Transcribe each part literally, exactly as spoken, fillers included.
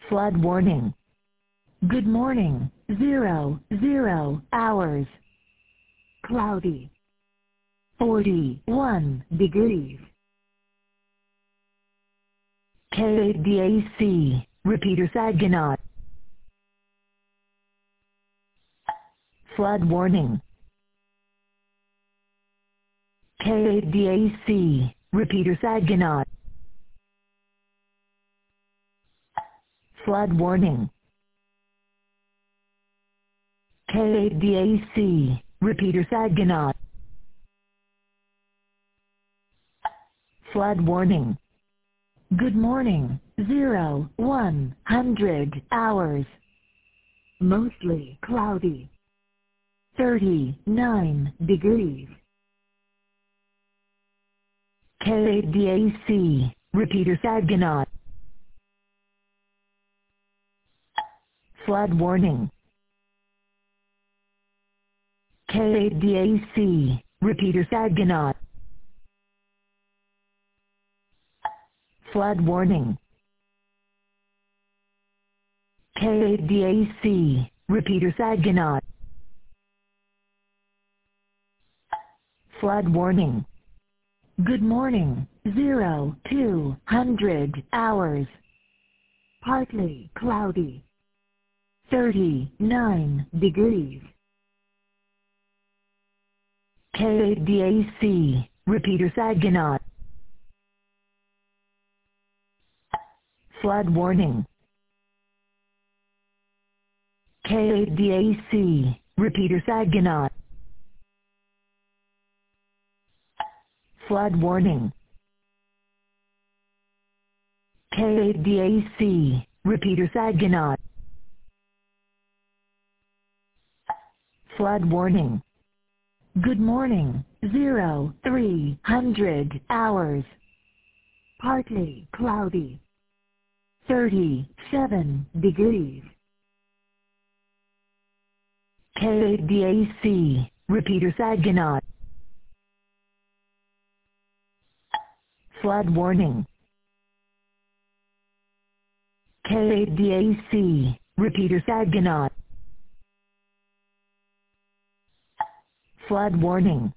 Flood warning. Good morning. Zero, zero hours. Cloudy. forty-one degrees. K A D A C, Repeater Saginaw. Flood warning. K A D A C, Repeater Saginaw. Flood warning. K A D A C, Repeater Saginaw. Flood warning. Good morning. Zero, one hundred hours. Mostly cloudy. thirty-nine degrees. K A D A C, Repeater Saginaw. Flood warning. K A D A C, Repeater Saginaw. Flood warning. K A D A C, Repeater Saginaw. Flood warning. Good morning. Zero, two hundred hours. Partly cloudy. thirty-nine degrees. K A D A C, Repeater Saginaw. Flood warning. K A D A C, Repeater Saginaw. Flood warning. K A D A C, Repeater Saginaw. Flood warning. Good morning. Zero, three hundred hours. Partly cloudy. thirty-seven degrees. K A D A C, Repeater Saginaw. Flood warning. K A D A C, Repeater Saginaw. Flood warning.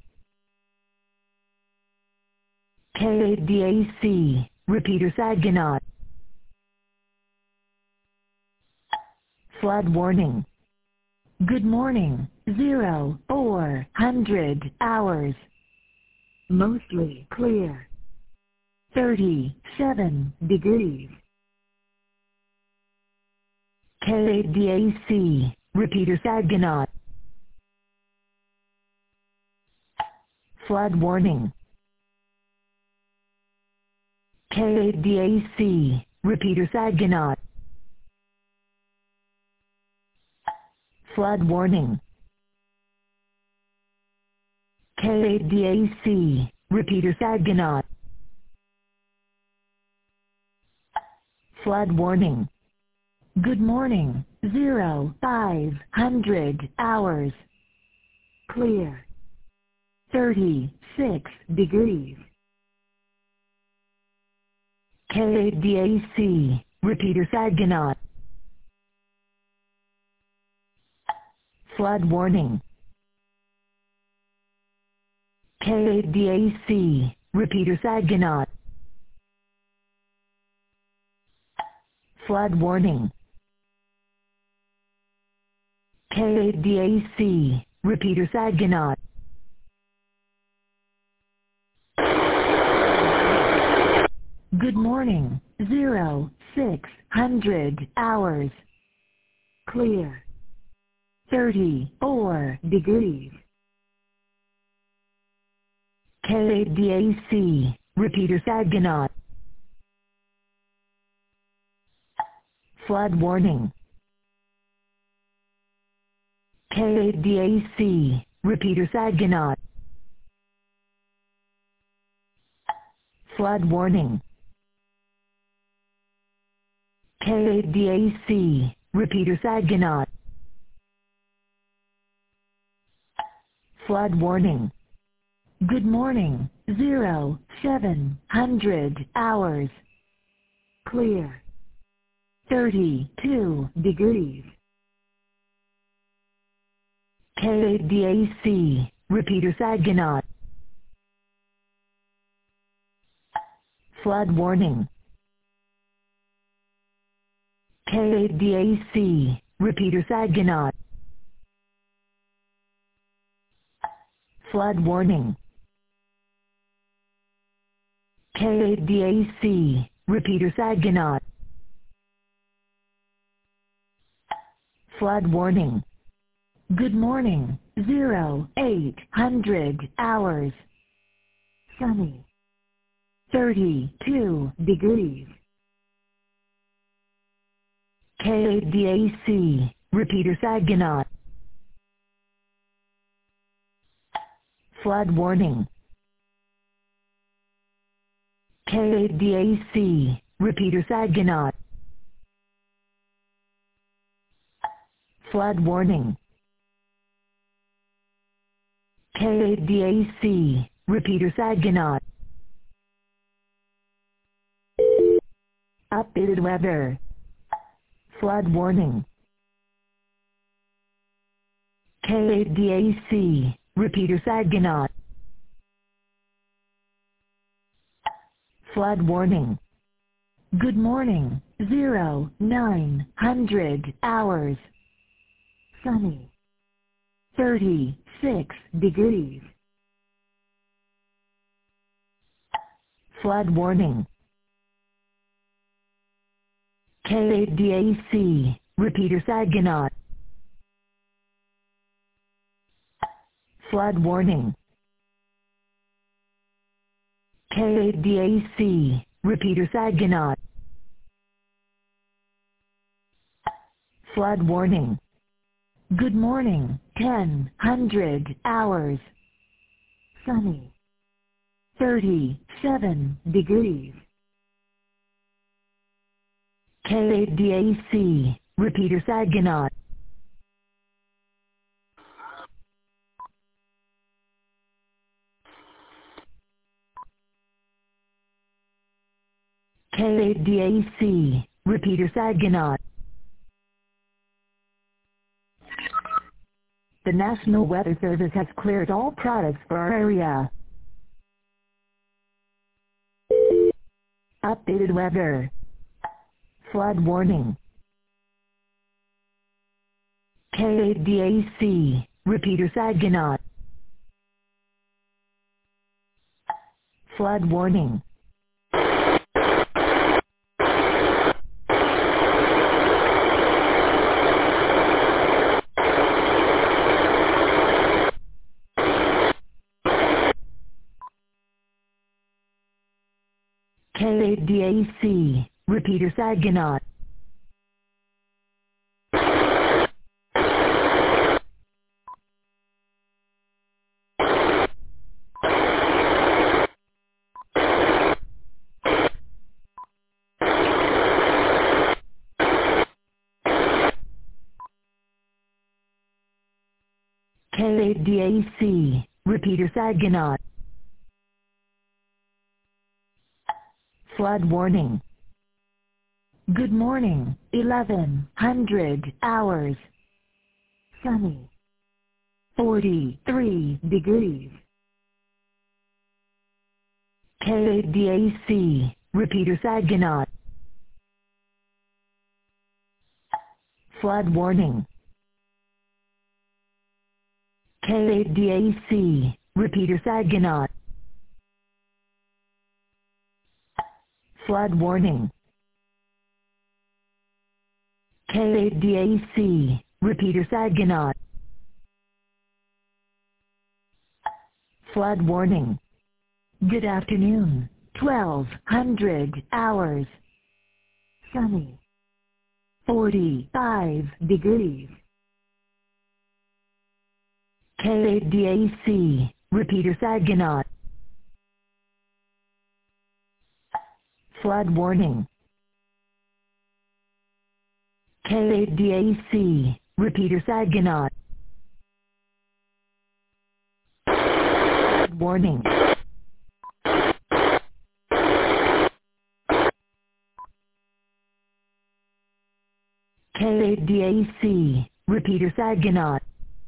K A D A C, Repeater Saginaw. Flood warning. Good morning. Zero, four hundred hours. Mostly clear. thirty-seven degrees. K A D A C, Repeater Saginaw. Flood warning. K A D A C, Repeater Saginaw. Flood warning. K A D A C, Repeater Saginaw. Flood warning. Good morning. Zero, five hundred hours. Clear. thirty-six degrees. K A D A C, Repeater Saginaw. Flood warning. K A D A C, Repeater Saginaw. Flood warning. K A D A C, Repeater Saginaw. Good morning. Zero, six hundred hours. Clear. thirty-four degrees. K A D A C, Repeater Saginaw. Flood warning. K A D A C, Repeater Saginaw. Flood warning. K A D A C, Repeater Saginaw. Flood warning. Good morning. Zero, seven hundred hours. Clear. thirty-two degrees. K A D A C, repeater Saginaw. Flood warning. K A D A C, repeater Saginaw. Flood warning. K A D A C, repeater Saginaw. Flood warning. Good morning, zero eight hundred hours. Sunny. thirty-two degrees. K A D A C, repeater Saginaw. Flood warning. K A D A C, repeater Saginaw. Flood warning. K A D A C, repeater Saginaw. Updated weather. Flood warning. K A D A C, repeater Saginaw. Flood warning. Good morning, zero nine hundred hours. Sunny. thirty-six degrees. Flood warning. K A D A C, repeater Saginaw. Flood warning. K A D A C, repeater Saginaw. Flood warning. Good morning, ten hundred hours. Sunny. thirty-seven degrees. K A D A C, repeater Saginaw. K A D A C, repeater Saginaw. The National Weather Service has cleared all products for our area. Updated weather. Flood warning. K A D A C, repeater Saginaw. Flood warning. K A D A C, repeater Saginaw. K A D A C, repeater Saginaw. Flood warning. Good morning, eleven hundred hours. Sunny. forty-three degrees. K A D A C, repeater Saginaw. Flood warning. K A D A C, repeater Saginaw. Flood warning. K A D A C, repeater Saginaw. Flood warning. Good afternoon, twelve hundred hours. Sunny. forty-five degrees. K A D A C, repeater Saginaw. Flood warning. K A D A C, repeater Saginaw. Flood warning. K A D A C, repeater Saginaw.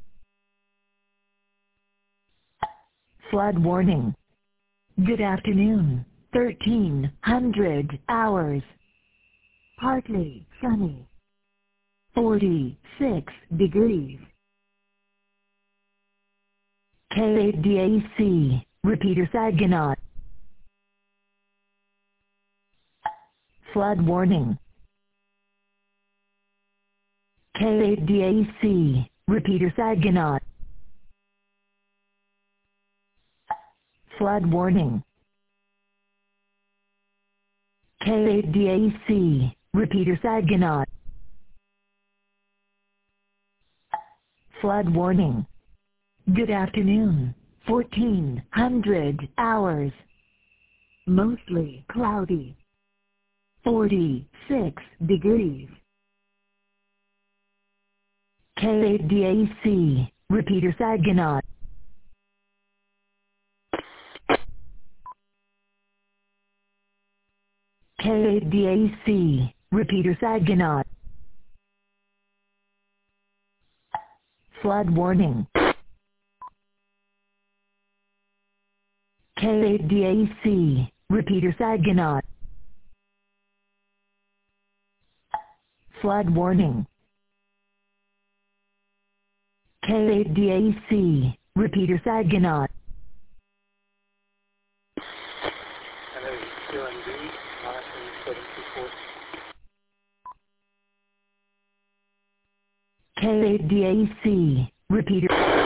Flood warning. Good afternoon. thirteen hundred hours. Partly sunny. forty-six degrees. K A D A C, repeater Saginaw. Flood warning. K A D A C, repeater Saginaw. Flood warning. K A D A C, repeater Saginaw. Flood warning. Good afternoon. fourteen hundred hours. Mostly cloudy. forty-six degrees. K A D A C, repeater Saginaw. K A D A C, repeater Saginaw. Flood warning. K A D A C, repeater Saginaw. Flood warning. K A D A C, repeater Saginaw. Hello, Q N B, nine seven two four. K A D A C, repeater.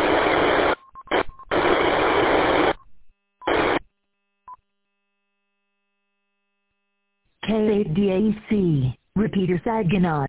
K A D A C, repeater Saginaw.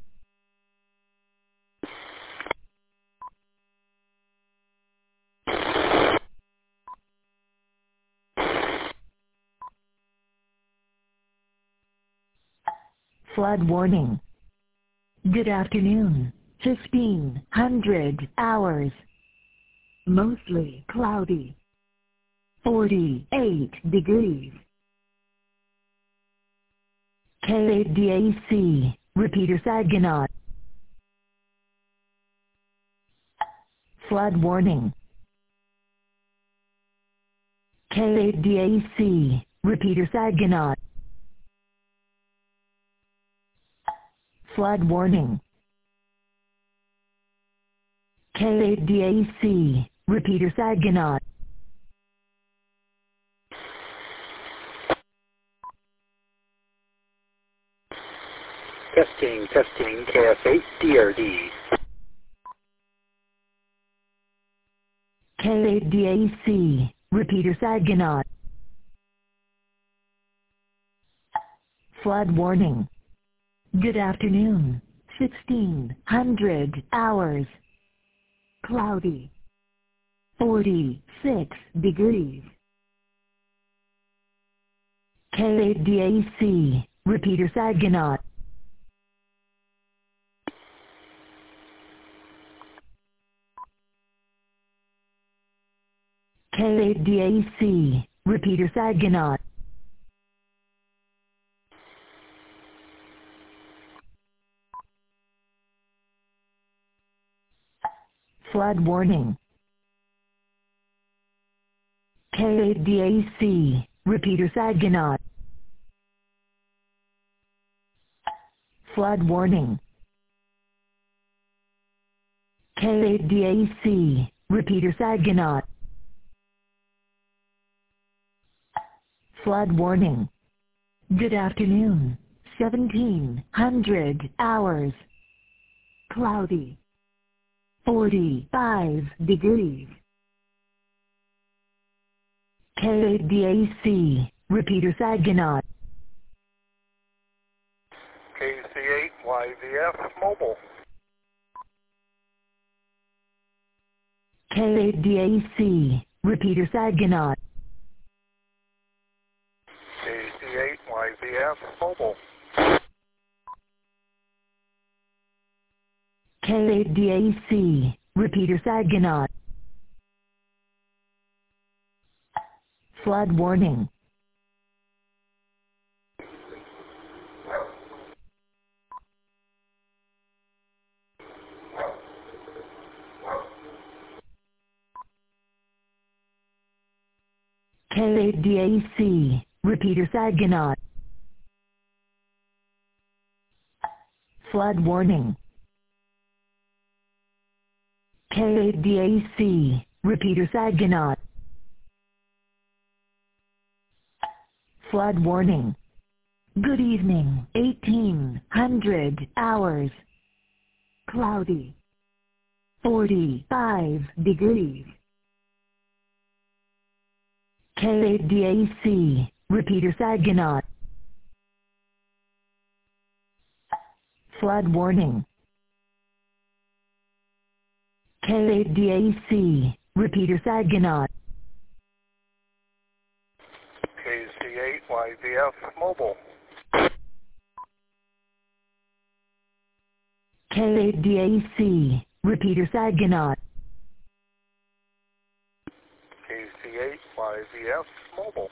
Flood warning. Good afternoon. fifteen hundred hours. Mostly cloudy. forty-eight degrees. K A D A C, repeater Saginaw. Flood warning. K A D A C, repeater Saginaw. Flood warning. K A D A C, repeater Saginaw. Testing, testing, K F eight D R D. K A D A C, repeater Saginaw. Flood warning. Good afternoon. sixteen hundred hours. Cloudy. forty-six degrees. K A D A C, repeater Saginaw. K A D A C, repeater Saginaw. Flood warning. K A D A C, repeater Saginaw. Flood warning. K A D A C, repeater Saginaw. Flood warning. Good afternoon. seventeen hundred hours. Cloudy. forty-five degrees. K A D A C, repeater Saginaw. K C eight Y V F mobile. K A D A C, repeater Saginaw. K C eight Y V F mobile. K A D A C, repeater Saginaw. Flood warning. K A D A C, repeater Saginaw. Flood warning. K A D A C, repeater Saginaw. Flood warning. Good evening, eighteen hundred hours. Cloudy. forty-five degrees. K A D A C, repeater Saginaw. Flood warning. K A D A C, repeater Saginaw. K Z eight Y V F mobile. K A D A C, repeater Saginaw. K Z eight Y V F mobile.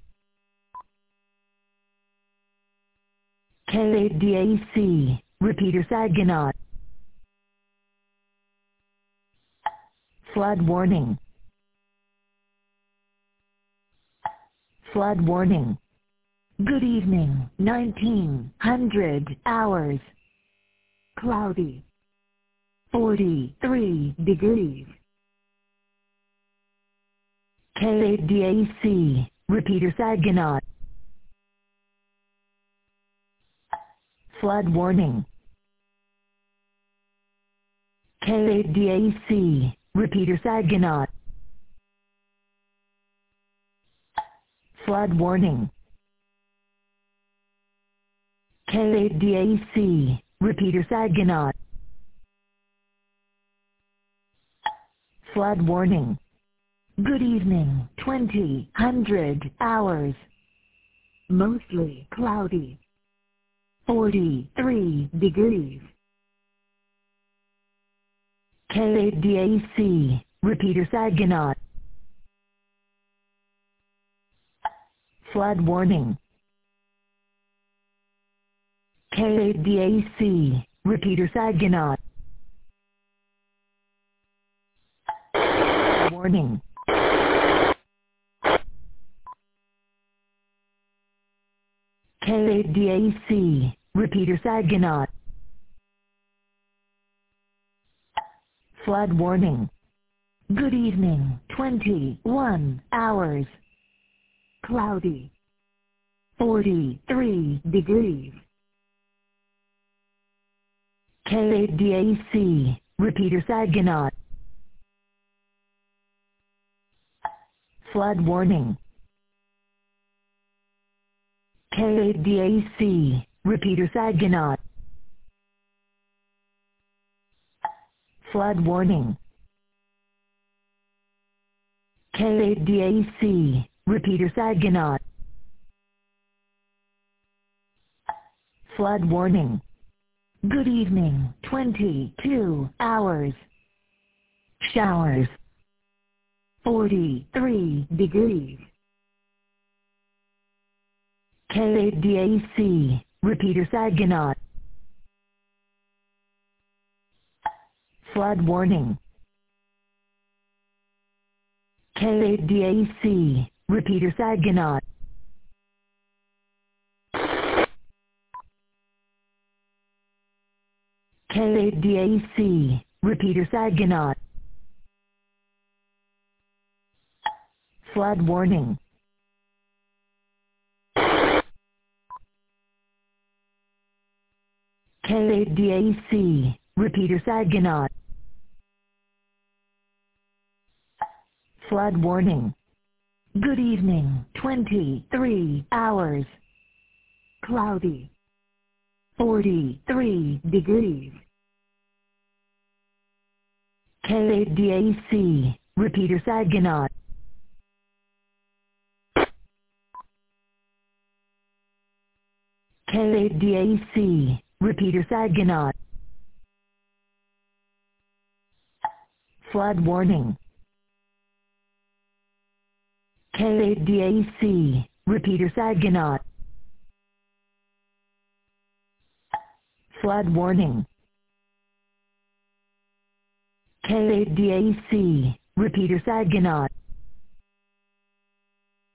K A D A C, repeater Saginaw. Flood warning. Flood warning. Good evening, nineteen hundred hours. Cloudy. forty-three degrees. K A D A C, repeater Saginaw. Flood warning. K A D A C, repeater Saginaw. Flood warning. K A D A C, repeater Saginaw. Flood warning. Good evening, twenty hundred hours. Mostly cloudy. forty-three degrees. K A D A C, repeater Saginaw. Flood warning. K A D A C, repeater Saginaw. Warning. K A D A C, repeater Saginaw. Flood warning. Good evening, twenty-one hours. Cloudy. forty-three degrees. K A D A C, repeater Saginaw. Flood warning. K A D A C, repeater Saginaw. Flood warning. K A D A C, repeater Saginaw. Flood warning. Good evening, twenty-two hours. Showers. forty-three degrees. K A D A C, repeater Saginaw. Flood warning. K A D A C, repeater Saginaw. K A D A C, repeater Saginaw. Flood warning. K A D A C, repeater Saginaw. Flood warning. Good evening, twenty-three hours. Cloudy. forty-three degrees. K A D A C, repeater Saginaw. K A D A C, repeater Saginaw. Flood warning. K A D A C, repeater Saginaw. Flood warning. K A D A C, repeater Saginaw.